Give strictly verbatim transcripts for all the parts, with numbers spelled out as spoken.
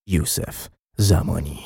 یوسف زمانی.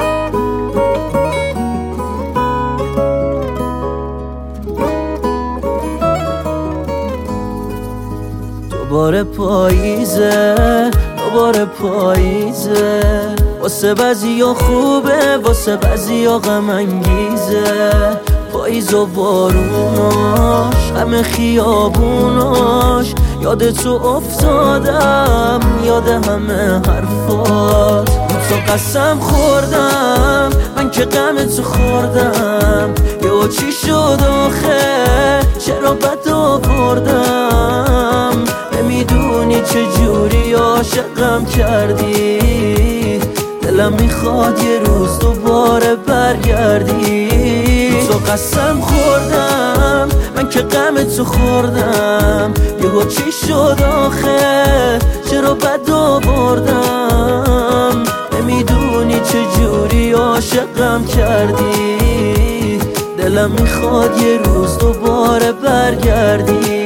دوباره پاییزه، دوباره پاییزه، واسه بعضیا خوبه، واسه بعضیا غم انگیزه. پاییز و باروناش، همه خیابوناش، یاد تو افتادم، یاد همه حرفات. رو تو قسم خوردم، من که غم تو خوردم. یه چی شد آخه، چرا بد آوردم؟ نمیدونی چه جوری عاشقم کردی، دلم میخواد یه روز دوباره برگردی. تو قسم خوردم، من که غم تو خوردم. یهو چی شد آخه، چرا بد آوردم؟ نمیدونی چه جوری عاشقم کردی، دلم میخواد یه روز دوباره برگردی.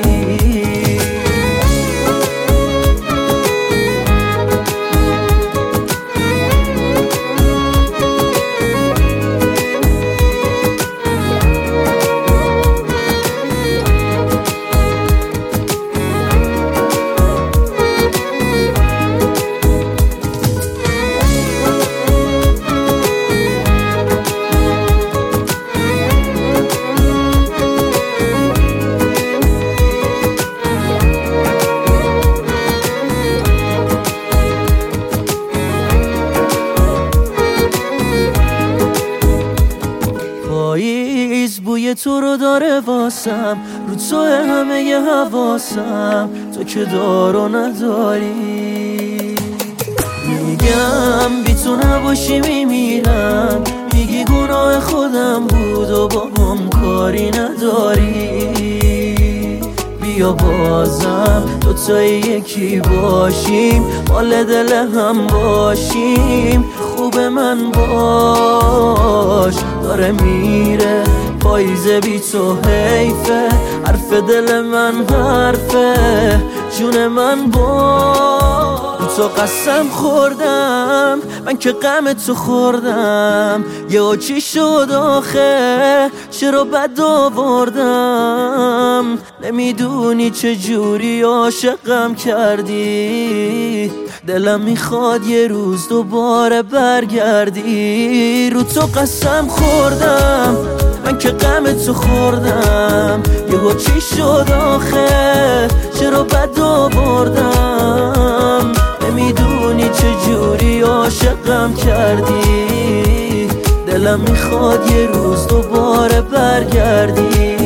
پاییز بوی تو رو داره واسم، رو تو همه ی حواسم، تو که دار و نداری. میگم بی تو نباشی میمیرم، میگی گناه خودم بود و با هم کاری نداری. بیا بازم دوتایی یکی باشیم، مال دل هم باشیم. خوب من باش، داره میره پاییز بی تو حیفه. حرف دل من حرفه، جون من باش. تو قسم خوردم، من که غم تو خوردم. یه چی شد آخه، چرا بد آوردم؟ نمیدونی چه جوری عاشقم کردی، دلم میخواد یه روز دوباره برگردی. رو تو قسم خوردم، من که غم تو خوردم. یهو چی شد آخه، چرا بد آوردم؟ نمیدونی چه جوری عاشقم کردی، دلم میخواد یه روز دوباره برگردی.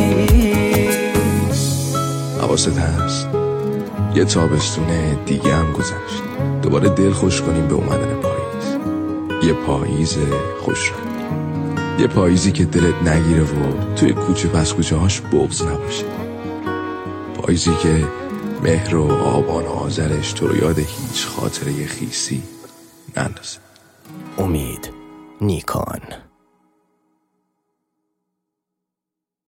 حواست هست یه تابستون دیگه هم گذشت، دوباره دل خوش کنیم به اومدن پاییز. یه پاییز خوش رنگ، یه پاییزی که دلت نگیره و توی کوچه پس کوچه هاش بغض نباشه. پاییزی که مهر و آبان و آذرش تو رو یاد هیچ خاطره خیسی نندازه. امید نیکان.